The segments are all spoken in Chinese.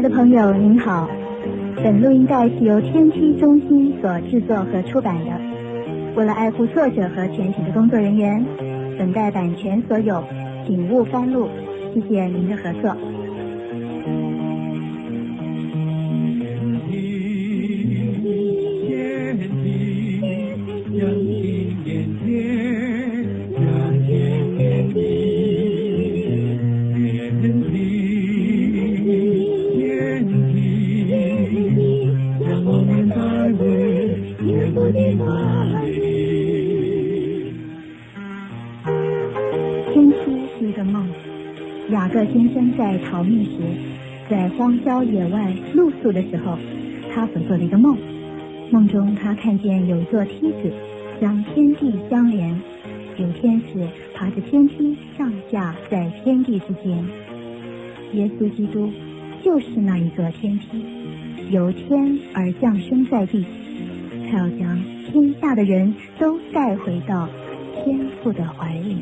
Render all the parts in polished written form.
爱的朋友您好，本录音带是由天梯中心所制作和出版的。为了爱护作者和全体的工作人员，本带版权所有，请勿翻录，谢谢您的合作。天梯是一个梦，雅各先生在逃命时，在荒郊野外露宿的时候，他所做的一个梦。梦中他看见有一座梯子将天地相连，有天使爬着天梯上下在天地之间。耶稣基督就是那一座天梯，由天而降生在地，他要将天下的人都带回到天父的怀里。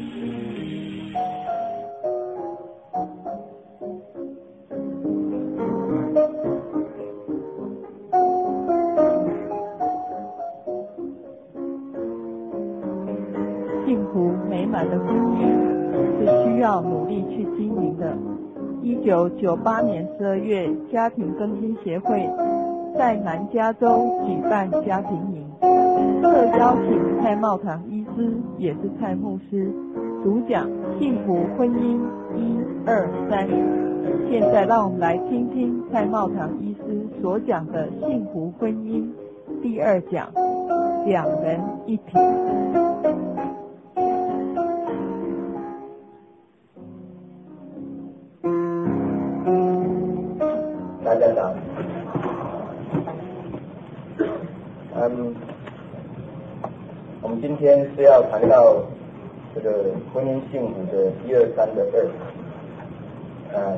幸福美满的婚姻是需要努力去经营的。1998年12月，家庭更新协会在南加州举办家庭营，特邀请蔡茂堂医师，也是蔡牧师，主讲幸福婚姻1、2、3。现在让我们来听听蔡茂堂医师所讲的幸福婚姻第2讲，两人一体。 大家早。我们今天是要谈到这个婚姻幸福的1、2、3的2。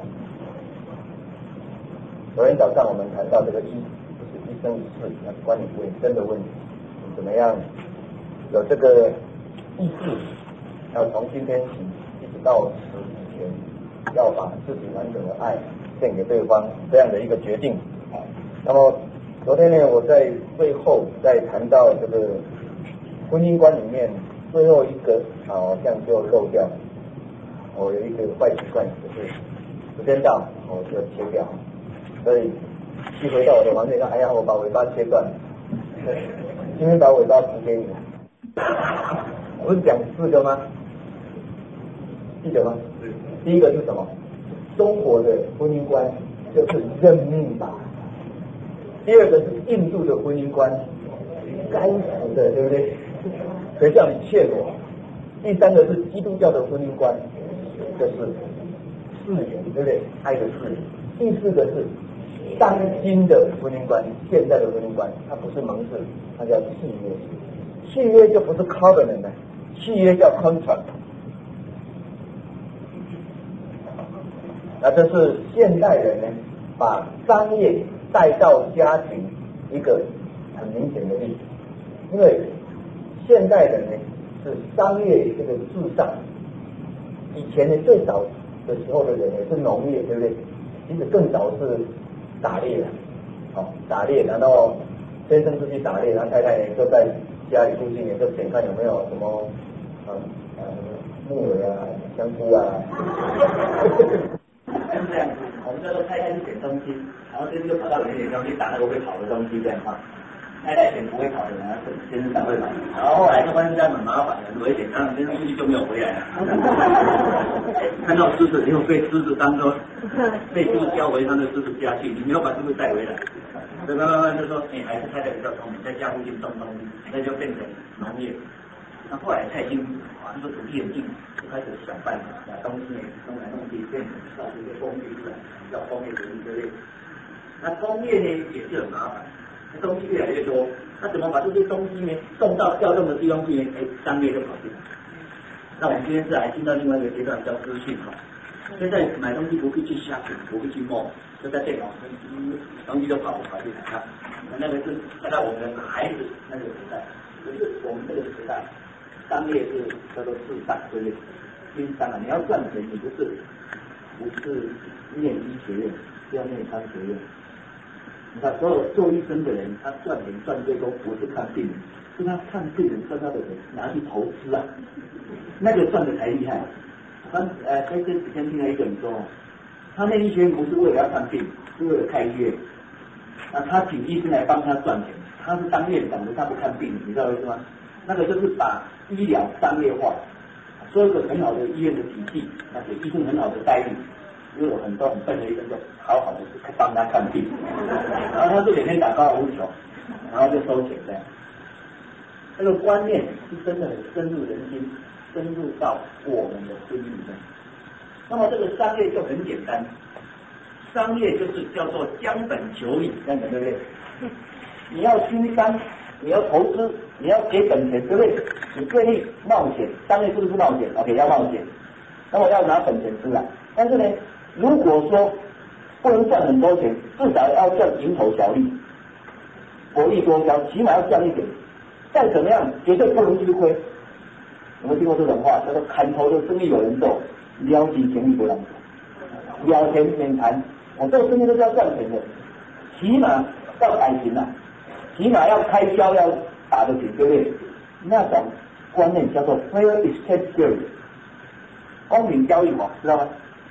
昨天早上我们谈到这个就是一生一世，那是关于尾声的问题，怎么样有这个意志，要从今天起一直到死以前，要把自己完整的爱献给对方，这样的一个决定。那么昨天呢，我在最后在谈到这个婚姻观里面最后一个好像就漏掉了。我有一个坏习惯，就是时间到我就切掉，所以一回到我的房间说，哎呀，我把尾巴切断了。今天把尾巴补给你，我是讲4个吗？记得吗？第一个是什么？中国的婚姻观就是认命吧。第二个是印度的婚姻观，该死的，对不对？谁叫你欠我？第三个是基督教的婚姻观，就是誓言，对不对？爱的誓言。第4个是当今的婚姻观，现在的婚姻观，它不是盟誓，它叫契约。契约就不是 covenant 了，契约叫 contract。那这是现代人呢，把商业带到家庭一个很明显的例子。因为现代人呢是商业这个至上，以前呢最早的时候的人呢是农业，对不对？其实更早是打猎了，打猎，然后先生出去打猎，然后太太呢就在家里附近呢就检看有没有什么木耳啊、香菇啊。 是这样子，我们叫做太太去捡东西，然后先生就跑到远点地方去打那个会跑的东西，这样哈。太太捡不会跑的，然后先生才会跑。然后后来就发现这样很麻烦，很危险，然后先生出去就没有回来了。看到狮子，结果被狮子当作被猪叼回他的狮子家去，你没有把狮子带回来。所以慢慢就说，还是太太比较聪明，在家附近种东西，那就变成农业。那后来太辛苦，这个土地很硬，就开始想办法把东西弄来弄去，变成造一个工业出来，叫工业革命，对不对？那工业呢也是很麻烦，东西越来越多，那怎么把这些东西呢送到要用的地方去呢？商业就跑进来。那我们今天是来进到另外一个阶段，叫资讯哈。现在买东西不必去shopping，不必去 mall， 就在电脑上，东西就跑进来了。那个是在我们的孩子那个时代，可是我们这个时代。商业是叫做至上，对不对？经商啊，你要赚钱，你不是念医学院， 不要念商学院。你看，所有做医生的人，他赚钱赚最多不是看病人，是他看病人赚到的钱拿去投资啊，那个赚的才厉害。在这几天听了一个人说，他念医学院不是为了要看病，是为了开医院。他请医生来帮他赚钱，他是当院长的，他不看病，你知道为什么？那个就是把医疗商业化，做一个很好的医院的体系，给医生很好的待遇。因为有很多很笨的医生就好好的帮他看病，然后他就每天打高尔夫球，然后就收钱这样。这个观念是真的很深入人心，深入到我们的生命里面。那么这个商业就很简单，商业就是叫做将本求利，这样子对不对？你要经商，你要投资，你要给本钱，对不对？你愿意冒险，商业是不是冒险 ？OK， 要冒险，那么要拿本钱出来。但是呢，如果说不能赚很多钱，至少要赚蝇头小利，薄利多销，起码要赚一点。再怎么样，绝对不能吃亏。有没有听过这种话？叫做砍头的生意有人做，撩起生意不让做，了钱免谈。我做生意都是要赚钱的，起码要改行啊，起码要开销要打得起，对不对？那种观念叫做 fair exchange theory， 公平交易法，知道吗？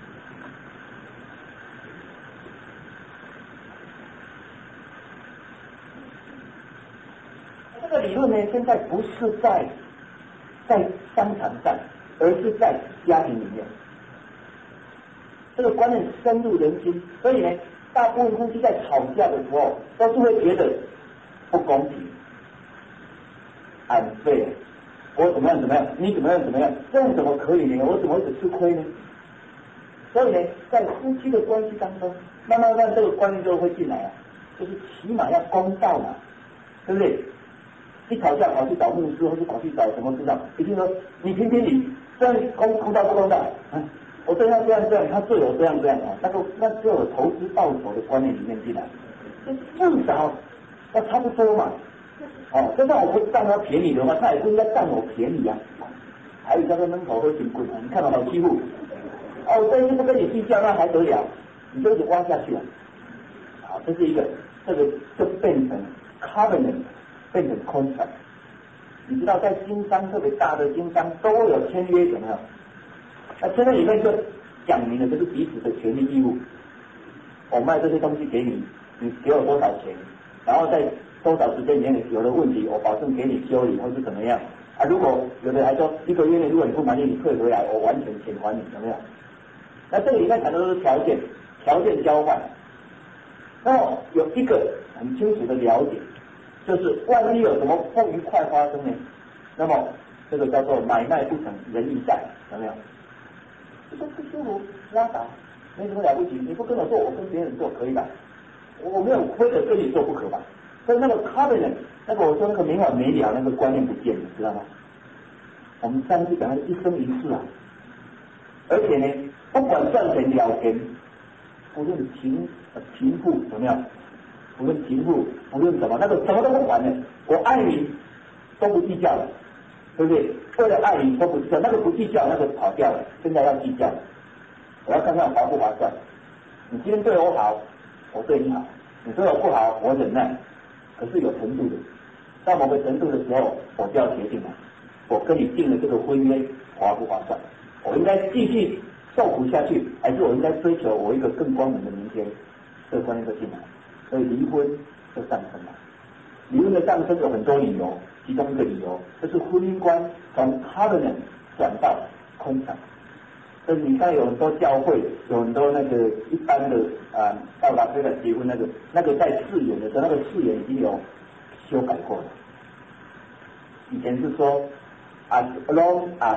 这个理论呢，现在不是在商场上，而是在家庭里面。这个观念深入人心，所以呢，大部分夫妻在吵架的时候，都是会觉得不公平、unfair，我怎么样怎么样，你怎么样怎么样，这样怎么可以呢？我怎么一直吃亏呢？所以呢，在夫妻的关系当中，慢慢这个观念就会进来啊，就是起码要公道嘛，对不对？一吵架跑去找牧师，或是跑去找什么知道？一定说你评评理，这样公道不公道？我这样，他对我这样啊，那就有投资报酬的观念里面进来，至少要差不多嘛。就算我不占他便宜的话，他也不应该占我便宜啊。还有叫做闷口喝金棍啊，你看到好欺负。我这一次不跟你计较，那还得了？你就一直挖下去了。好，这是一个，这个就变成 covenant。变成contract，你知道在经商特别大的经商都有签约，有没有？那签约里面就讲明了这是彼此的权利义务。我卖这些东西给你，你给我多少钱，然后在多少时间里面有了问题，我保证给你修理或是怎么样啊？如果有的还说1个月内如果你不满意，你退回来，我完全钱还你，有没有？那这个里面谈的都是条件交换。那么有一个很清楚的了解。就是万一有什么不愉快发生呢？那么这个叫做买卖不成仁义在，有没有？就说不舒服拉倒，没什么了不起。你不跟我做，我跟别人做可以吧？我没有非得跟你做不可吧？所以那个 covenant， 那个我说那个没完没了那个观念不见了，知道吗？我们上次讲的一生一世啊，而且呢，不管赚钱了钱，无论贫富有没有？无论贫富，无论什么，那个什么都不管的，我爱你都不计较了，对不对？为了爱你都不计较，那个不计较，那个跑掉了，现在要计较，我要看看划不划算。你今天对我好，我对你好；你对我不好，我忍耐。可是有程度的，到某个程度的时候，我就要决定了，我跟你订了这个婚约划不划算？我应该继续受苦下去，还是我应该追求我一个更光明的明天？这个观念就进来。所以离婚就上升了。离婚的上升有很多理由，其中一个理由就是婚姻观从 covenant 转到contract。所以你看有很多教会，有很多那个一般的到达这个结婚那个在誓言的时候，那个誓言已经有修改过了。以前是说 as long as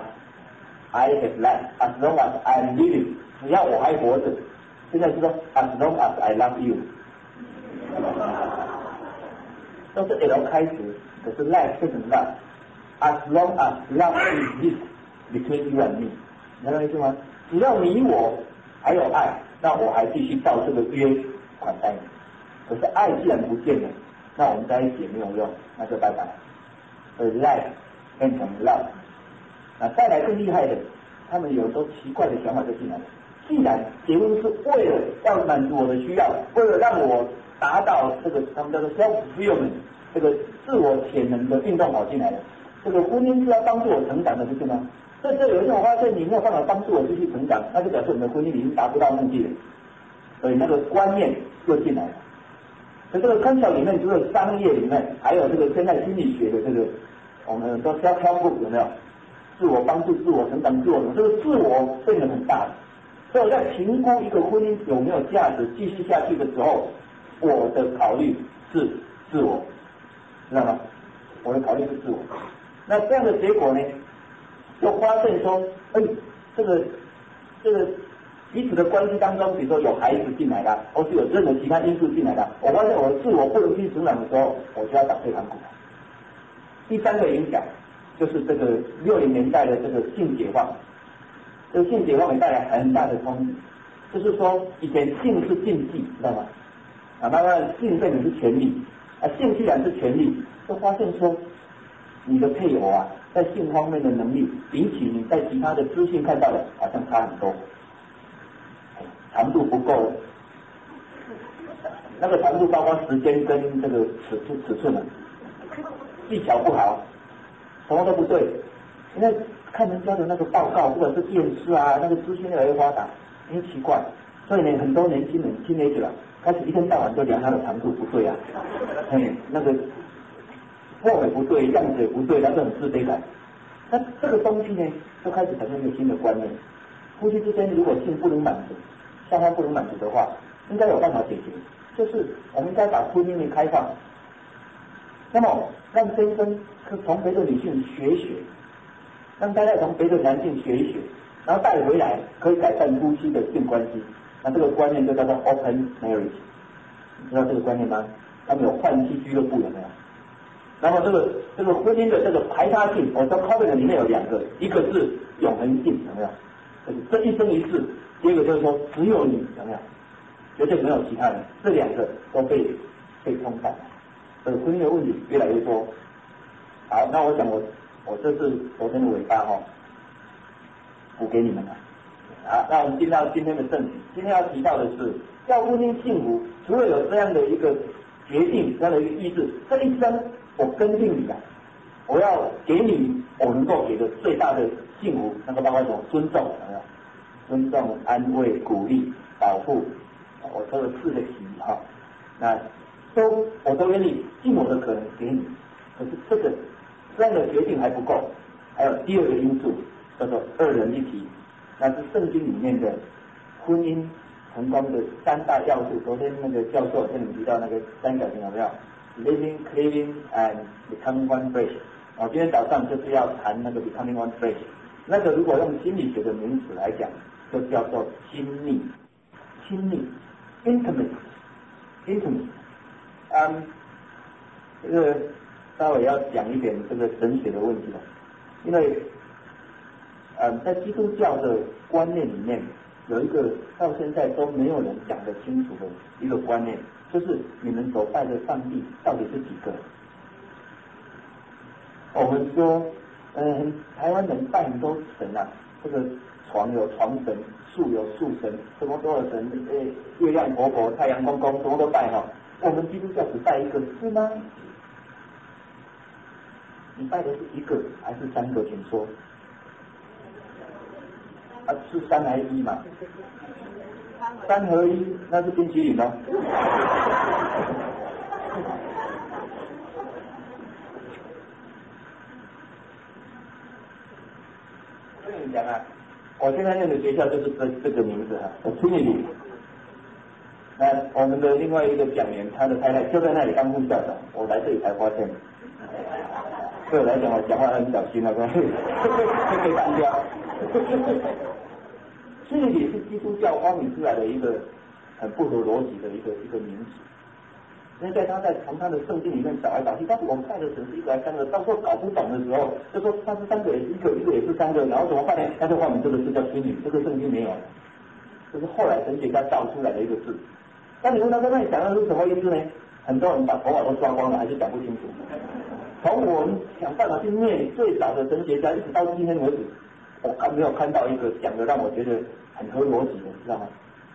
I have life, as long as I am living， 只要我还活着。现在是说 as long as I love you。都是 L 开始，可是 life 变成 love。As long as love exists between you and me， 你知道意思吗？只要你我还有爱，那我还继续照这个约款待你。可是爱既然不见了，那我们在一起也没有用，那就拜拜。所以 life 变成 love。再来更厉害的，他们有时候奇怪的想法就进来了。 既然结婚是为了要满足我的需要，为了让我达到这个他们叫做 self-fulfillment 这个自我潜能的运动跑进来的，这个婚姻是要帮助我成长的，不是吗？所以有一天我发现你没有办法帮助我继续成长，那就表示我们的婚姻已经达不到目的了，所以那个观念又进来了。所以这个 concept 里面，除了商业里面，还有这个现在心理学的这个我们说 self-help 有没有？自我帮助、自我成长、自我这个自我变得很大。所以我在评估一个婚姻有没有价值继续下去的时候，我的考虑是自我，知道吗？我的考虑是自我。那这样的结果呢，就发现说，这个彼此的关系当中，比如说有孩子进来了，或是有任何其他因素进来了，我发现我的自我不能继续成长的时候，我就要打退堂鼓。第三个影响就是这个60年代的这个性解放，这个性解放也带来很大的冲击。就是说，以前性是禁忌，知道吗？慢慢性变成是权利，性既然是权利，就发现说，你的配偶啊，在性方面的能力，比起你在其他的资讯看到的，好像差很多。长度不够，那个长度包括时间跟这个尺寸啊，技巧不好，什么都不对。因为看人家的那个报告或者是电视啊，那个资讯越来越发达，很奇怪。所以呢，很多年轻人teenager开始一天到晚就量他的长度不对啊，那个货也不对，样子也不对，他就很自卑感。那这个东西呢，就开始产生一个新的观念：夫妻之间如果性不能满足，双方不能满足的话，应该有办法解决，就是我们应该把婚姻开放，那么让先生从别的女性学学，让大家从别的男性学一学，然后带回来可以改善夫妻的性关系。那这个观念就叫做 open marriage， 你知道这个观念吗？他们有换妻俱乐部有没有？然后这个婚姻的这个排他性，我说 covenant 里面有2个，一个是永恒性，有没有？这一生一世。第二个就是说，只有你有没有？绝对没有其他人，这2个都被冲淡，所以婚姻的问题越来越多。好，那我想我这是昨天的尾巴补给你们了。好，那我们进到今天的正题。今天要提到的是，要婚姻幸福，除了有这样的一个决定，这样的一个意志，这一生我跟定你的，我要给你我能够给的最大的幸福，那个包括什么？尊重，有没有？尊重、安慰、鼓励、保护，我说了4个题哈，那我都愿意尽我的可能给你。可是这样的决定还不够，还有第2个因素叫做2人一体，那是圣经里面的婚姻成功的3大要素。昨天那个教授跟你们提到那个3角形有没有 ？Living, cleaving and becoming one flesh。我今天早上就是要谈那个 becoming one flesh。那个如果用心理学的名词来讲，就叫做亲密 ，intimate。这个稍微要讲一点这个神学的问题了，因为在基督教的观念里面，有一个到现在都没有人讲得清楚的一个观念，就是你们所拜的上帝到底是几个？我们说，台湾人拜很多神啊，这个床有床神，树有树神，什么多少神，月亮婆婆、太阳公公，什么都拜哈。我们基督教只拜一个，是吗？你拜的是1个还是3个？请说。是3还是1嘛？3合1，那是冰淇淋哦。我跟你讲啊，我现在念的学校就是这个名字啊 ，Trinity。那我们的另外一个讲员，他的太太就在那里当副校长，我来这里才发现。对我来讲，我讲话很小心啊，会被单掉。Trinity 是基督教发明出来的一个很不合逻辑的一个名词。因为他在从他的圣经里面找来找去，但是我们拜的神是1个还是3个，到时候搞不懂的时候，就说他是3个也是1个，1个也是3个，然后怎么办呢？他就发明这个字叫Trinity，这个圣经没有，这是后来神学家造出来的一个字。那你问他说，那你讲的是什么意思呢？很多人把头发都刷光了，还是讲不清楚。从我们想办法去念最早的神学家，一直到今天为止，我没有看到一个讲的让我觉得很合逻辑的，知道吗？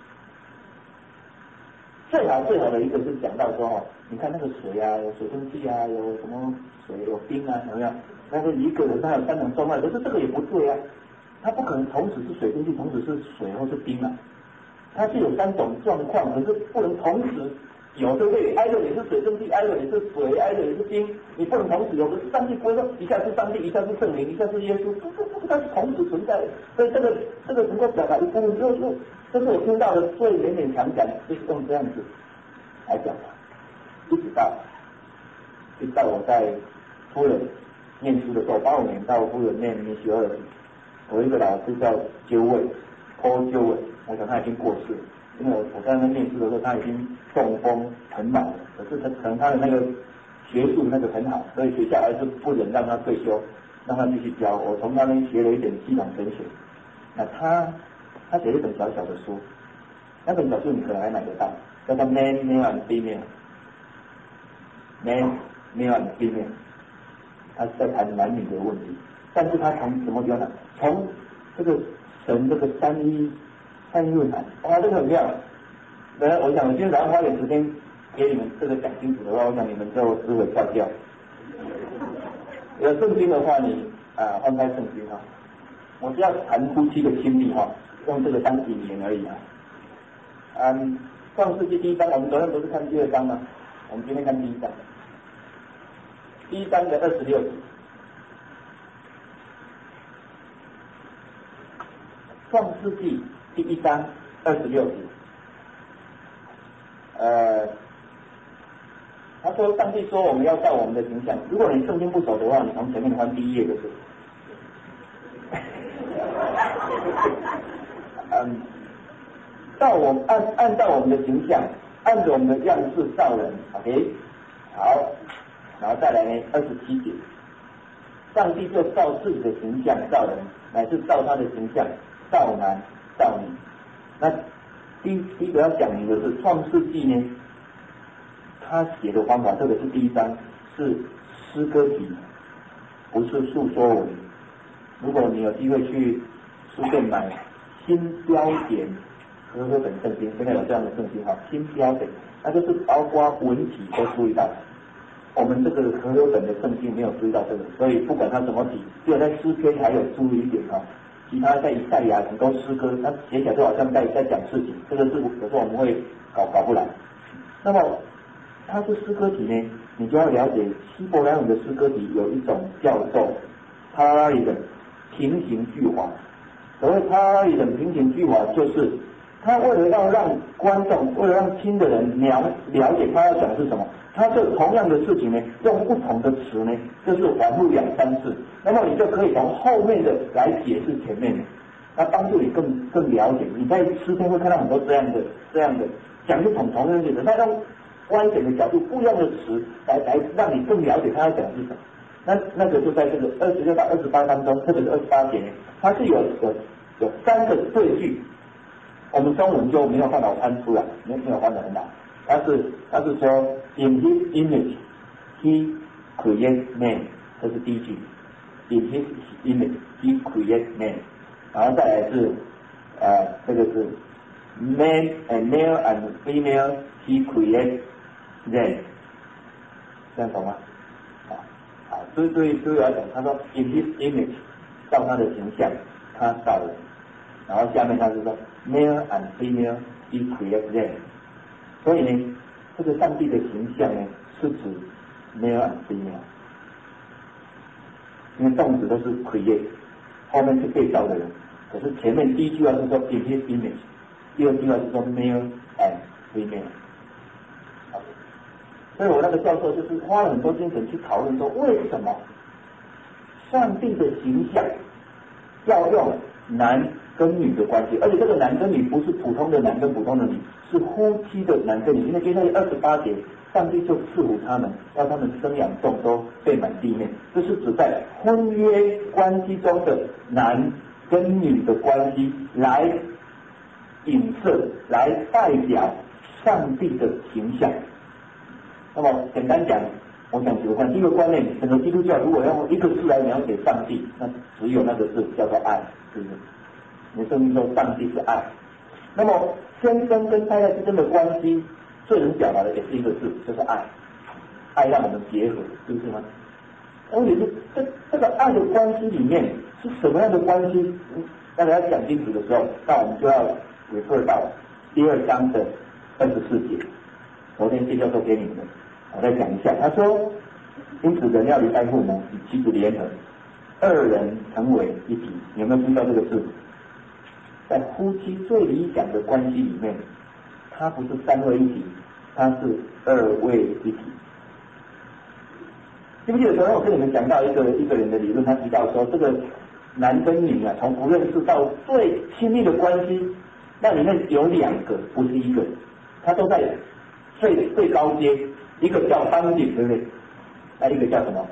最好的一个是讲到说你看那个水啊，有水蒸气啊，有什么水有冰啊，怎么样？但是一个人他有3种状态，可是这个也不对啊，他不可能同时是水蒸气，同时是水或是冰啊，它是有3种状况，可是不能同时有，对不对？挨着也是水蒸气，挨着也是水，挨着也是冰，你不能同时有。可是上帝不会说一下是上帝，一下是圣灵，一下是耶稣，不，它是同时存在的。所以这个能够表达一部分，这是我听到的最勉勉强强，就是用这样子来讲的。一直到我在夫人念书的时候，85年到夫人念学2，我一个老师叫Paul Joey，我想他已经过世了。因为我在那边念书的时候，他已经中风很老了，可是可能他的那个学术那个很好，所以学校还是不忍让他退休，让他继续教。我从那边学了一点系统神学。那他写了一本小小的书，那本小书你可能还买得到，叫做 Man, Male and Female。他是在谈男女的问题，但是他从什么地方呢？从这个神这个三一论坛，哇，这个很妙。我想我今天早上花点时间给你们这个讲清楚的话，我想你们就思维跳掉。有圣经的话，你翻开圣经我只要谈夫妻的亲密用这个当引言而已创世纪第1章，我们昨天不是看第2章吗？我们今天看第1章。第1章的26节。创世纪第1章26节，他说上帝说我们要照我们的形象。如果你圣经不熟的话，你从前面翻第1页就是。按照我们的形象，按着我们的样式造人 ，OK， 好，然后再来呢27节，上帝就照自己的形象造人，乃是照他的形象造男造女。那第一个要讲明的是创世纪呢，他写的方法，特别是第1章是诗歌体，不是述说文。如果你有机会去书店买新标点和合本圣经，现在有这样的圣经新标点，那就是包括文体都注意到。我们这个和合本的圣经没有注意到这个，所以不管它怎么体，只有在诗篇还有注意一点其他在以赛亚很多诗歌，它写起来就好像在讲事情，这个是有时候我们会搞不来。那么它是诗歌体呢，你就要了解希伯来文的诗歌体有一种叫做parallelism平行句法。所谓parallelism平行句法，就是他为了要让观众，为了让听的人了解他要讲的是什么，他就同样的事情呢，用不同的词呢，就是反复2、3次，那么你就可以从后面的来解释前面的，那帮助你更了解。你在诗篇会看到很多这样的讲不同样的，他用观点的角度不一样的词来让你更了解他要讲的是什么。那个就在这个26到28当中，特别是28节呢，它是有3个对句，我们中文就没有办法翻出来，没有翻得很好。他是说 In His image He created man， 这是第一句。In His image He created man， 然后再来是这个是 Man and male and female He created them， 这样懂吗？所以来讲，他说 In His image， 照他的形象，他造人。然后下面他就说 Male and female He created them。所以呢，这个上帝的形象呢，是指 male and female， 因为动词都是 create， 后面是被造的人。可是前面第一句话是说 In His image， 第二句话是说 male and female。所以我那个教授就是花了很多精神去讨论说，为什么上帝的形象要用男跟女的关系，而且这个男跟女不是普通的男跟普通的女，是夫妻的男跟女。因为接下来28节，上帝就赐福他们，让他们生养众多，遍满地面。这是指在婚约关系中的男跟女的关系，来影射，来代表上帝的形象。那么简单讲，我讲几个观念。第一个观念，整个基督教如果要用一个字来描写上帝，那只有那个字叫做爱，是不是？ 你的圣经说上帝是爱。那么先生跟太太之间的关系最能表达的也是一个字，就是爱。爱让我们结合，是不是吗？问题是这个爱的关系里面是什么样的关系？大家讲清楚的时候，那我们就要refer到第2章的24节。昨天谢教授给你们的，我再讲一下。他说，因此人要离开父母，与妻子联合，2人成为一体。你有没有注意到这个字？在夫妻最理想的关系里面，它不是3位一体，它是2位一体。记不记得昨天我跟你们讲到一个人的理论，他提到说，这个男跟女啊，从不认识到最亲密的关系，那里面有2个，不是1个，他都在最高阶，一个叫bonding，对不对？那一个叫什么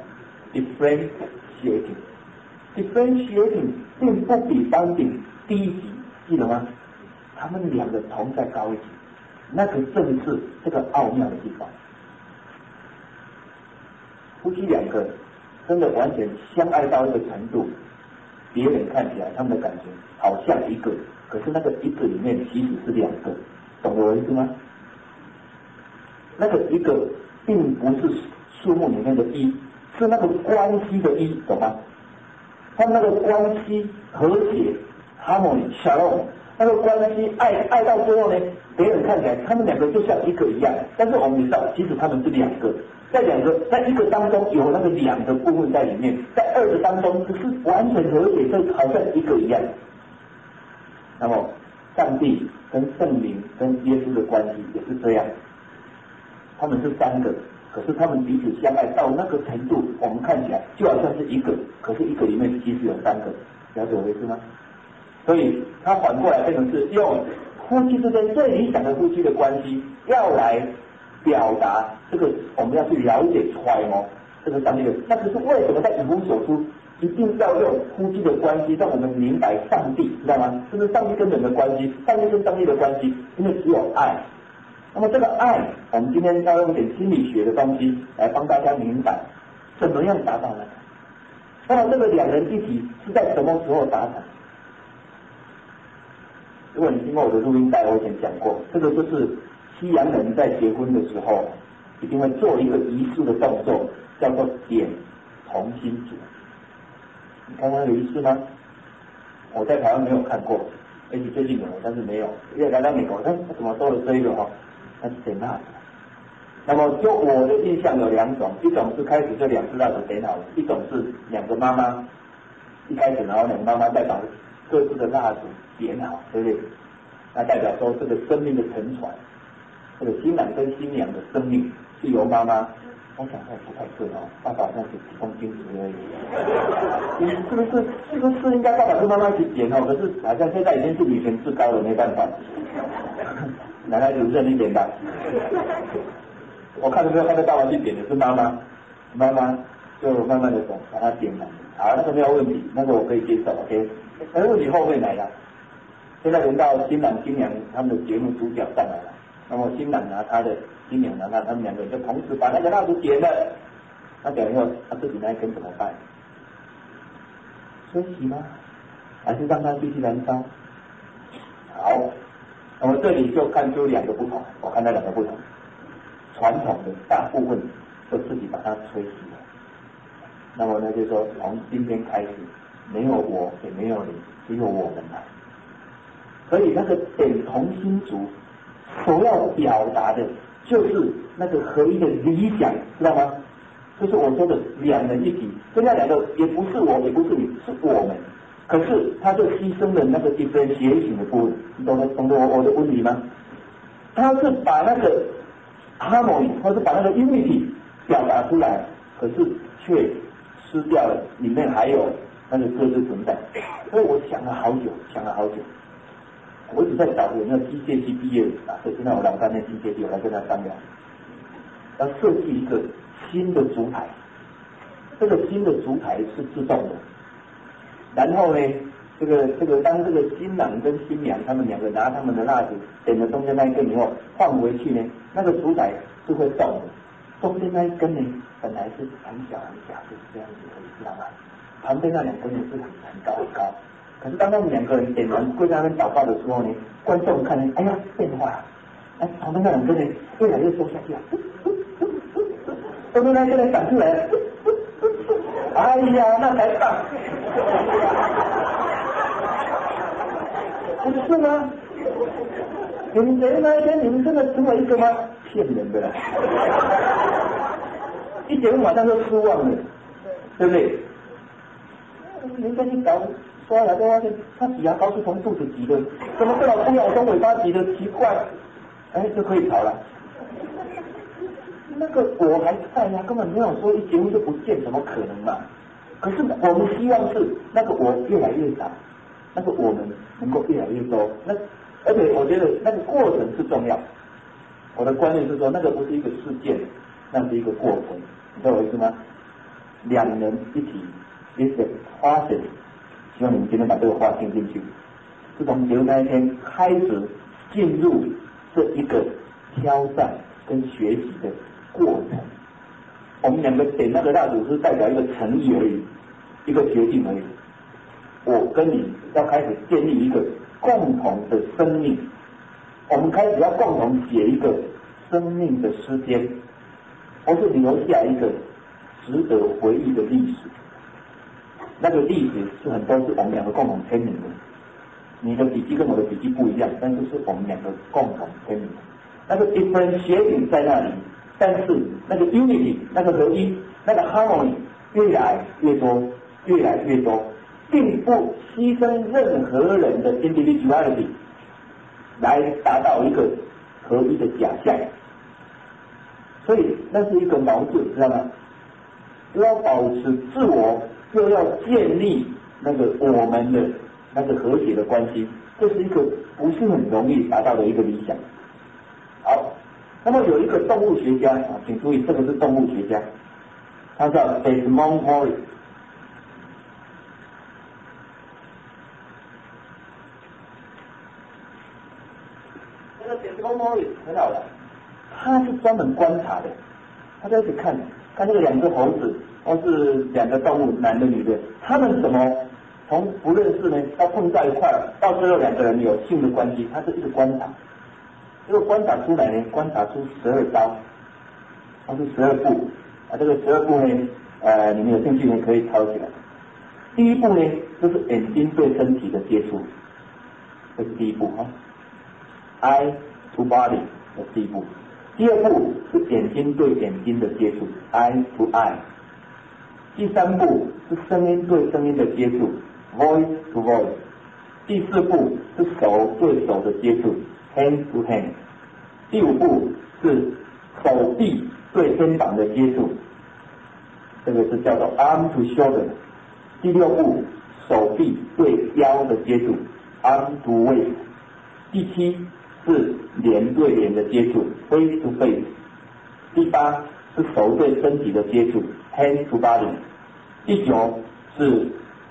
？differentiating 并不比bonding低一级，记得吗？他们2个同在高一级，那个正是这个奥妙的地方。夫妻2个真的完全相爱到一个程度，别人看起来他们的感觉好像1个，可是那个1个里面其实是2个，懂我意思吗？那个1个并不是数目里面的1，是那个关系的1，懂吗？他们那个关系和谐 harmony shalom， 那个关系爱到最后呢，别人看起来他们2个就像1个一样，但是我们知道其实他们是2个，在1个当中有那个2个部分在里面，在2个当中只是完全和谐，就好像1个一样。那么上帝跟圣灵跟耶稣的关系也是这样，他们是3个，可是他们彼此相爱到那个程度，我们看起来就好像是1个，可是1个里面其实有3个，了解我的意思吗？所以他反过来变成是用夫妻之间最理想的夫妻的关系，要来表达这个我们要去了解揣摩这个上帝的，那可是为什么在以弗所书一定要用夫妻的关系，让我们明白上帝，知道吗？这是上帝跟人的关系，上帝跟上帝的关系，因为只有爱。那么这个爱，我们今天要用点心理学的东西来帮大家明白怎么样达到呢？那么这个2人一体是在什么时候达成？如果你听过我的录音带，我以前讲过，这个就是西洋人在结婚的时候一定会做一个仪式的动作，叫做点同心烛。你看过那个仪式吗？我在台湾没有看过，也许最近有，但是没有。因为来到美国，他怎么做了这一个哈？他是点蜡烛。那么就我的印象有2种，一种是开始就2支蜡烛点好了，一种是2个妈妈一开始，然后2个妈妈再把各自的蜡烛点好，对不对？那代表说这个生命的沉船，这个新郎跟新娘的生命是由妈妈，我想还不太对哦，爸爸好像是提供金子而已。是不是应该爸爸跟妈妈一起点哦？可是好像现在已经是女权至高了，没办法，男孩子认一点吧。我看都没有看到爸爸去点的是妈妈，妈妈就慢慢的手把它点满。好，那个没有问题，那个我可以接受 ，OK。但是问题后面来了，现在轮到新郎新娘他们的节目主角上来了。那么新郎拿他的，新娘拿他，他们2个人就同时把那个蜡烛点了。那点以后，他自己那一根怎么办？休息吗？还是让它继续燃烧？好，那么这里就看出2个不同，我看到2个不同。传统的大部分就自己把它吹熄了。那么呢，就说从今天开始，没有我，也没有你，只有我们了。所以那个点同心烛所要表达的，就是那个合一的理想，知道吗？就是我说的2人一体，这2个也不是我，也不是你，是我们。可是他就牺牲了那个differentiation的部分，你懂我的问题吗？他是把那个harmony 或是把那个 unity 表达出来，可是却失掉了里面还有那个各自存在。所以我想了好久，我一直在找有没有机械系毕业的所以现在我老干念机械系，我来跟他商量，要设计一个新的烛台。这个新的烛台是自动的，然后呢，当这个新郎跟新娘他们2个拿他们的蜡烛点了中间那一根以后放回去呢，那个烛台是会动的。中间那一根呢，本来是很小，就是这样子，知道吗？旁边那2根呢是很高很高， 可是当他们两个人点完跪在那边祷告的时候呢，观众看见，哎呀，变化了，哎，旁边那两个人越来越缩下去了，都是那个人闪出来了，哎呀，那才棒，不是吗？你们觉得那一天你们真的成为一个吗？骗人的啦！一结婚马上就失望了，对不对？人家去搞刷牙都发现他挤牙膏是从肚子挤的，怎么这老公要从尾巴挤的？奇怪，哎，就可以吵了。那个我还在呀，根本没有说一结婚就不见，怎么可能嘛？可是我们希望是那个我越来越少，那个我们能够越来越多。那而且我觉得那个过程是重要。我的观念是说，那个不是一个事件，那是一个过程，你知道我意思吗？两人一起一个process，希望你们今天把这个话听进去。自从结婚那一天开始进入这一个挑战跟学习的过程。我们两个点那个蜡烛是代表一个诚意而已，一个决定而已。我跟你要开始建立一个共同的生命，我们开始要共同写一个生命的诗篇，或是留下一个值得回忆的历史。那个历史是很多是我们两个共同签名的，你的笔记跟我的笔记不一样，但是是我们两个共同签名的。那个 differentiating 在那里，但是那个 unity 那个合一那个 harmony 越来越多，越来越多，并不牺牲任何人的 individuality 来达到一个合一的假象。所以那是一个矛盾，知道吗？又要保持自我，又要建立那个我们的那个和谐的关系，这是一个不是很容易达到的一个理想。好，那么有一个动物学家啊，请注意，这个是动物学家，他叫 Desmond Morris。这个 Desmond Morris 很好玩，他是专门观察的，他在一起看这个两个猴子或是两个动物，男的女的，他们怎么从不认识呢，到碰在一块儿，到最后两个人有性的关系，他是一个观察。这个观察出来呢，观察出12招，或是12步啊。这个12步呢，你们有兴趣呢可以抄起来。第一步呢，就是眼睛对身体的接触，这是第一步哈。Eye to body 的第一步。第二步是眼睛对眼睛的接触 ，eye to eye。第三步是声音对声音的接触 ，voice to voice。第四步是手对手的接触 ，hand to hand。第五步是手臂对肩膀的接触，这个是叫做 arm to shoulder。第六步手臂对腰的接触 ，arm to waist。第七是脸对脸的接触 ，face to face。第八是手对身体的接触 ，hand to body。第九是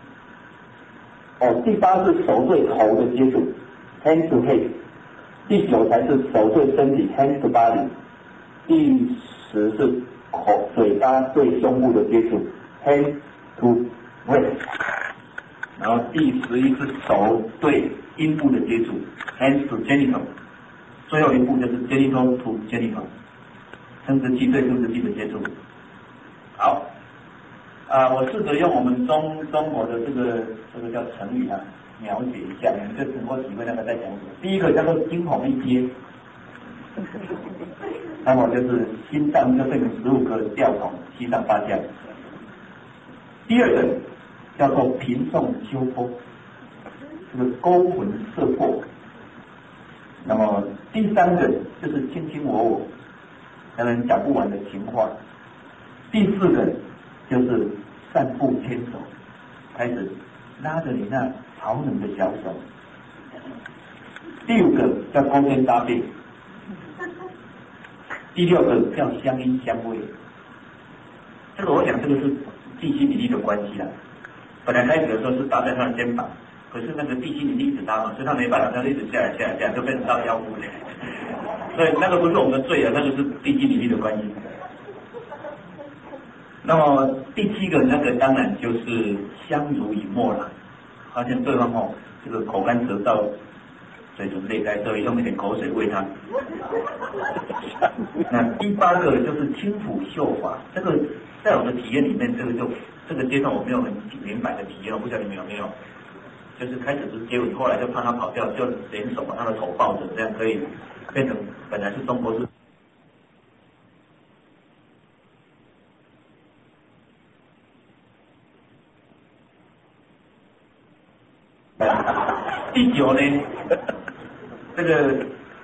第八是手对头的接触 ，hand to head。第九才是手对身体 hand to body。第十是嘴巴对胸部的接触 hand to waist。然后第11是手对阴部的接触 hand to genital。最后一步就是 genital to genital， 生殖器对生殖器的接触。好，我试着用我们中国的这个叫成语啊，描写一下，你们就能够体会那个在讲什么。第一个叫做惊鸿一瞥，那么就是心脏就变成15颗吊桶，七上八下。第二个叫做平送秋波，这个勾魂摄魄。那么第三个就是卿卿我我，让人讲不完的情话。第四个就是散步牵手，开始拉着你那潮冷的小手。第五个叫勾肩搭背，第六个叫相依相偎。这个我想这个是地心引力的关系啦。本来开始的时候是搭在他的肩膀，可是那个地心引力一直搭嘛，所以他没办法，他就一直下来，就变成到腰部了。所以那个不是我们的罪啊，那个是地心引力的关系。那么第七个那个当然就是相濡以沫了。 发现对方这个口干舌燥，嘴唇裂开，所以用一点口水喂他。那第8个就是轻抚秀发，这个在我的体验里面，这个阶段我没有很明白的体验，我不晓得你们有没有。就是开始是接吻，后来就怕他跑掉，就连手把他的头抱着，这样可以变成本来是中国式。第9呢，这个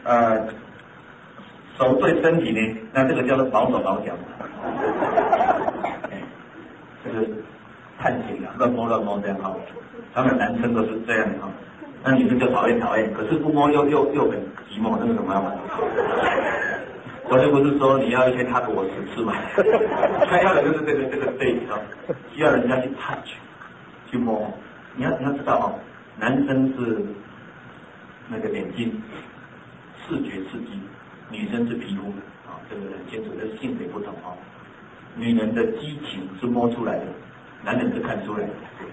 手对身体呢，那这个叫做保手保脚，这个探险啊，乱摸这样哈，他们男生都是这样哈，那女生就讨厌，可是不摸又很寂寞，那个怎么样？我就不是说你要一天踏过我10次嘛，他要的就是这个 stage 啊，需要人家去 touch 去摸，你要知道哦。男生是那个眼睛视觉刺激，女生是皮肤啊，这个很清楚，这性别不同啊。女人的激情是摸出来的，男人是看出来的。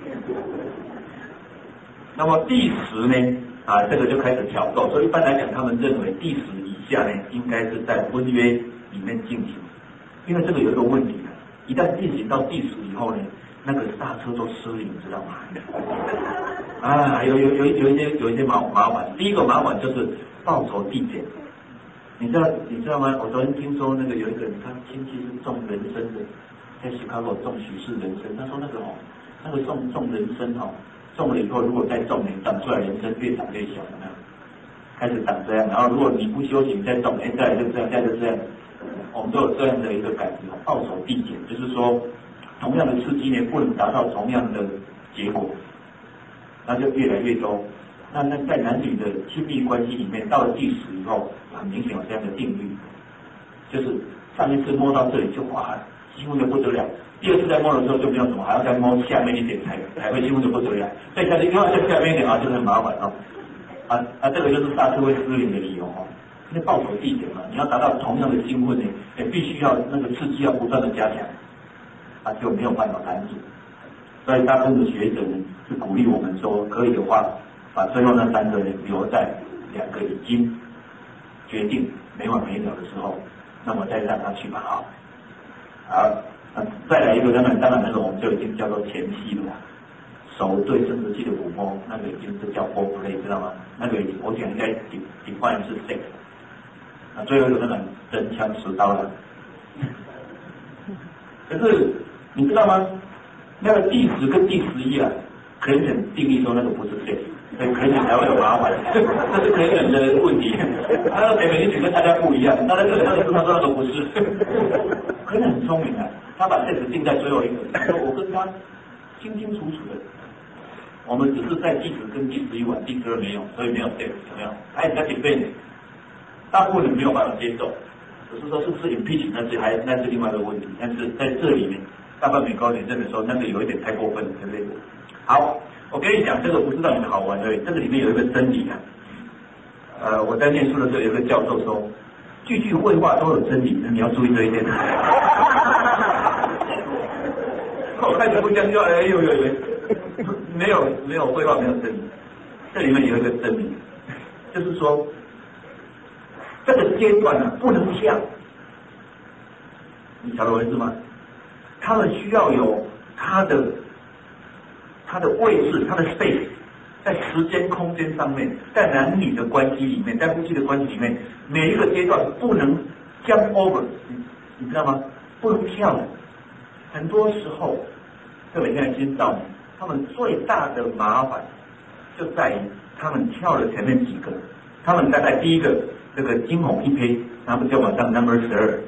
那么第10呢啊，这个就开始挑逗，所以一般来讲，他们认为第10以下呢，应该是在婚约里面进行，因为这个有一个问题啊，一旦进行到第10以后呢，那个刹车都失灵，知道吗？啊，有一些麻烦。第一个麻烦就是报酬递减，你知道吗？我昨天听说那个有一个人，他亲戚是种人参的，在西卡果种许氏人参，他说那个种人参种了以后，如果再种，长出来人参越长越小，有没有？开始长这样，然后如果你不修行再种，再来就这样，再就这样，我们都有这样的一个感觉，报酬递减，就是说同样的刺激呢，不能达到同样的结果。那就越来越多。那在男女的亲密关系里面，到了第10以后，很明显有这样的定律，就是上一次摸到这里就哇兴奋的不得了，第2次再摸的时候就没有什么，还要再摸下面一点才会兴奋的不得了，再下去又要再下面一点啊，就是很麻烦这个就是刹车会失灵的理由因为报酬递减嘛，你要达到同样的兴奋呢，也必须要那个刺激要不断的加强，就没有办法拦阻。所以大部分的学者呢是鼓励我们说，可以的话，把最后那3个人留在2个已经决定没完没了的时候，那么再让他去吧好，再来一个，当然那个我们就已经叫做前戏了，手对生殖器的抚摸，那个已经是叫 foreplay， 知道吗？那个我讲应该 define 是 sex， 最后一个当然真枪实刀了。可是你知道吗？那个第10跟第11啊，可能定义说那个不是 sex， 所以可能才会有麻烦，这是可能的问题。他说北美女跟大家不一样，他说那个不是，可能很聪明他把 sex 定在最后一个，他说我跟他清清楚楚的，我们只是在第10跟第11玩，第12没有，所以没有 sex， 有没有？他也在准备，大部分人没有办法接受，只是说是不是 impeach 那是另外一个问题，但是在这里面。大半美高点真的说那个有一点太过分了，对不对？好，我跟你讲，这个不是让你们好玩而已，这个里面有一个真理我在念书的时候有一个教授说，句句绘画都有真理，那你要注意这一点。我开始不相信，没有绘画没有真理，这里面有一个真理，就是说这个阶段不能跳，你晓得我意思吗？他们需要有他的位置，他的 space， 在时间空间上面，在男女的关系里面，在夫妻的关系里面，每一个阶段不能 jump over， 你知道吗？不能跳的。很多时候，特别现在青少年，他们最大的麻烦就在于他们跳了前面几个，他们大概第一个这个惊鸿一瞥，他们就往上 number 12。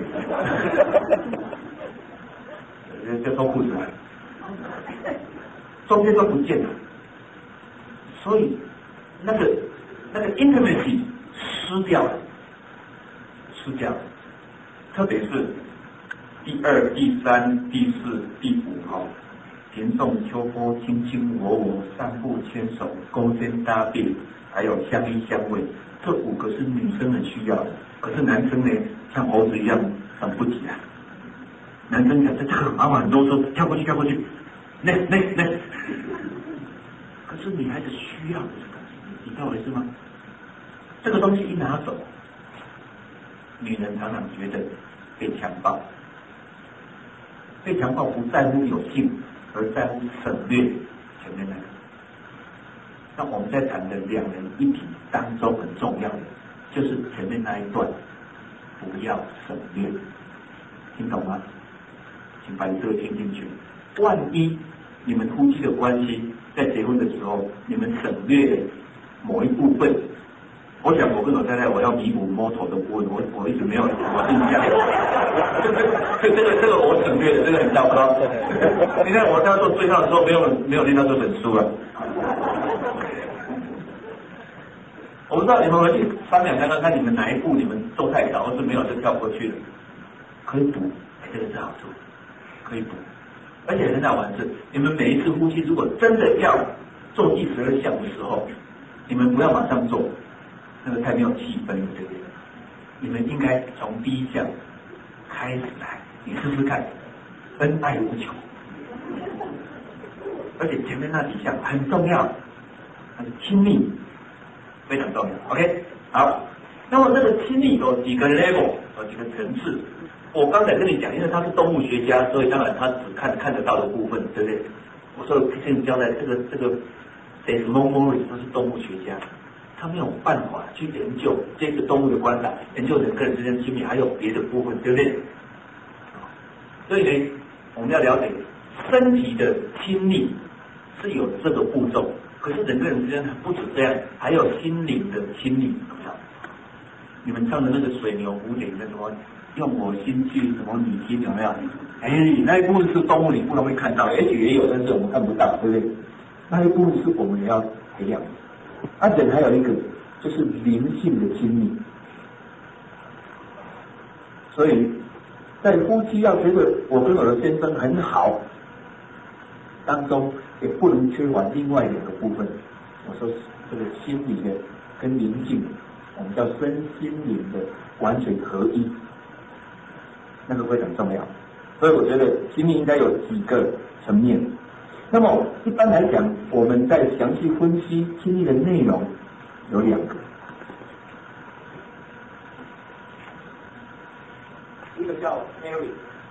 就脱裤子了，中间都不见了，所以那个 intimacy 失掉了，特别是第2、第3、第4、第5田送秋波，卿卿我我，散步牵手，勾肩搭背，还有相依相偎，这5个是女生很需要的，可是男生呢，像猴子一样等不及啊。男生讲这个很麻烦，很多时候跳过去，那，可是女孩子需要的东西，你懂我意思吗？这个东西一拿走，女人常常觉得被强暴，被强暴不在乎有性，而在乎省略前面那个。那我们在谈的两人一体当中很重要的，就是前面那一段，不要省略，听懂吗？请把你这个听进去。万一你们夫妻的关系在结婚的时候，你们省略了某一部分，我想我跟我太太，我要弥补摸头的部分，我一直没有我印象。这个我省略了，这个很糟糕。你看我在做追悼的时候，没有念到这本书啊。我不知道你们回去商量看看你们哪一步你们做太少，或是没有就跳过去了，可以补，这个是好处，可以补。而且很好玩的是，你们每一次夫妻如果真的要做第12项的时候，你们不要马上做，那个太没有气氛了，对不对？你们应该从第1项开始来，你试试看，恩爱无穷，而且前面那几项很重要，很亲密。非常重要 ，OK， 好。那么这个亲密有几个 level， 有几个层次。我刚才跟你讲，因为他是动物学家，所以当然他只看得到的部分，对不对？我说跟你交代，这个 Desmond Morris 他是动物学家，他没有办法去研究这个动物的观察，研究人跟人之间亲密，还有别的部分，对不对？所以呢，我们要了解身体的亲密是有这个步骤。可是人跟人之间不止这样，还有心灵的亲密。你们唱的那个水牛蝴蝶那什么，用我心去什么你心有没有？那一部分是动物你不容易看到，也许也有，但是我们看不到，对不对？那一部分是我们也要培养。人还有一个就是灵性的亲密。所以在夫妻要觉得我跟我的先生很好当中，也不能缺乏另外2个部分。我说这个心理的跟灵性，我们叫身心灵的完全合一，那个非常重要。所以我觉得亲密应该有几个层面。那么一般来讲，我们在详细分析亲密的内容有2个，一个叫 Mary，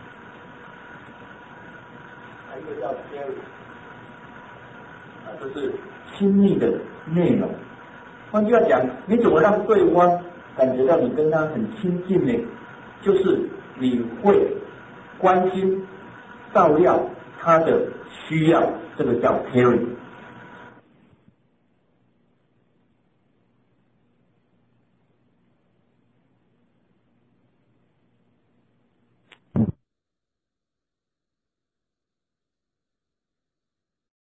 一个叫 Gary。就是亲密的内容。换句话讲，你怎么让对方感觉到你跟他很亲近呢？就是你会关心、照料他的需要，这个叫 caring。